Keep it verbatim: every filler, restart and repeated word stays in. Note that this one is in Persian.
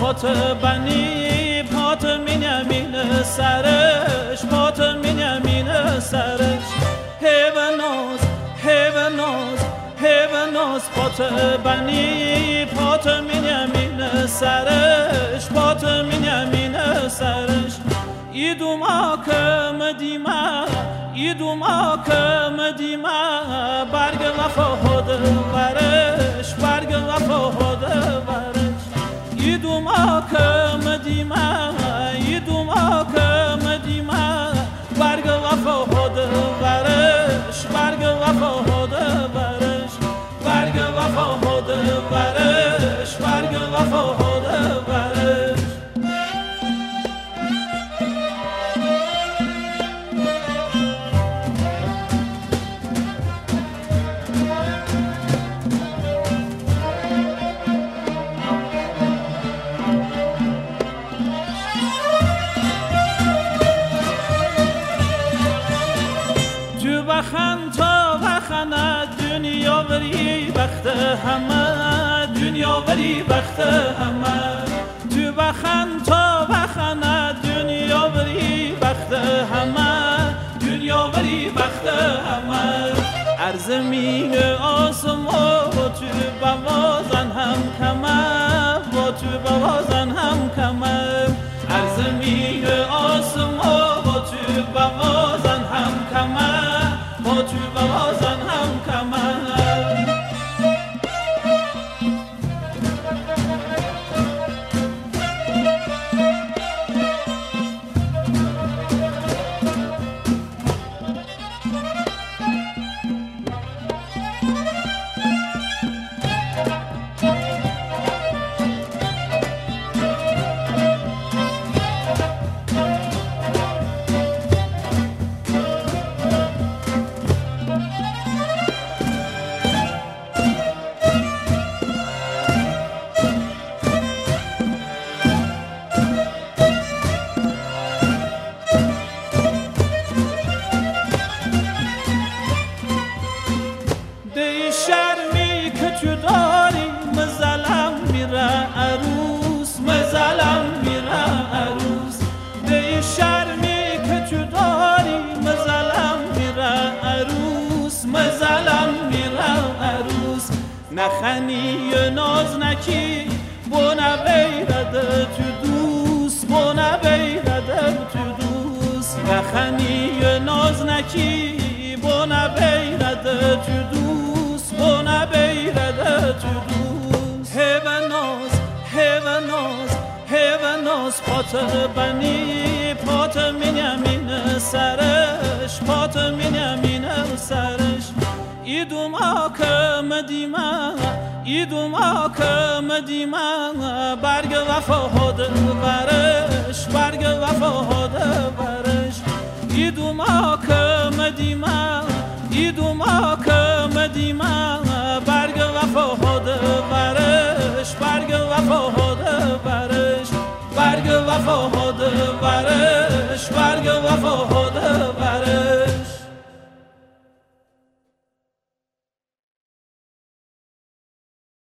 پات بنی پات مینیامین سرش پات مینیامین سرش هیوناز هیوناز هیوناز پات بنی پات مینیامین سرش پات مینیامین سرش ایدوم آکم دیما ایدوم آکم دیما برگ وفا هد ورش برگ وفا هد ورش ایدوم آکم دیما ایدوم آکم دیما برگ وفا هد ورش برگ وفا هد ورش برگ وفا هد ورش برگ وفا هد ورش بخن تا بخنه دنیا وری بخت همه دنیا وری بخت همه تو بخن تا بخنه دنیا وری بخت همه دنیا وری بخت همه عرض مین آسمان با تو بوازن هم کمه با تو بوازن هم کمه عرض مین آسمان با تو بوازن هم کمه با تو بوازن هم کمر نخنی ناز نکی بونه بیرده تو دوست بونه بیرده تو دوست نخنی ناز نکی بونه بیرده تو دوست بونه بیرده تو دوست هیوناز هیوناز هیوناز پات بنی پات مینیامین سرش پات مینیامین سرش ایدوم آکم دیما ایدوم آکم دیما برگ وفا هد ورش برگ وفا هد ورش ایدوم آکم دیما ایدوم آکم دیما برگ وفا هد ورش برگ وفا هد ورش برگ وفا هد ورش برگ وفا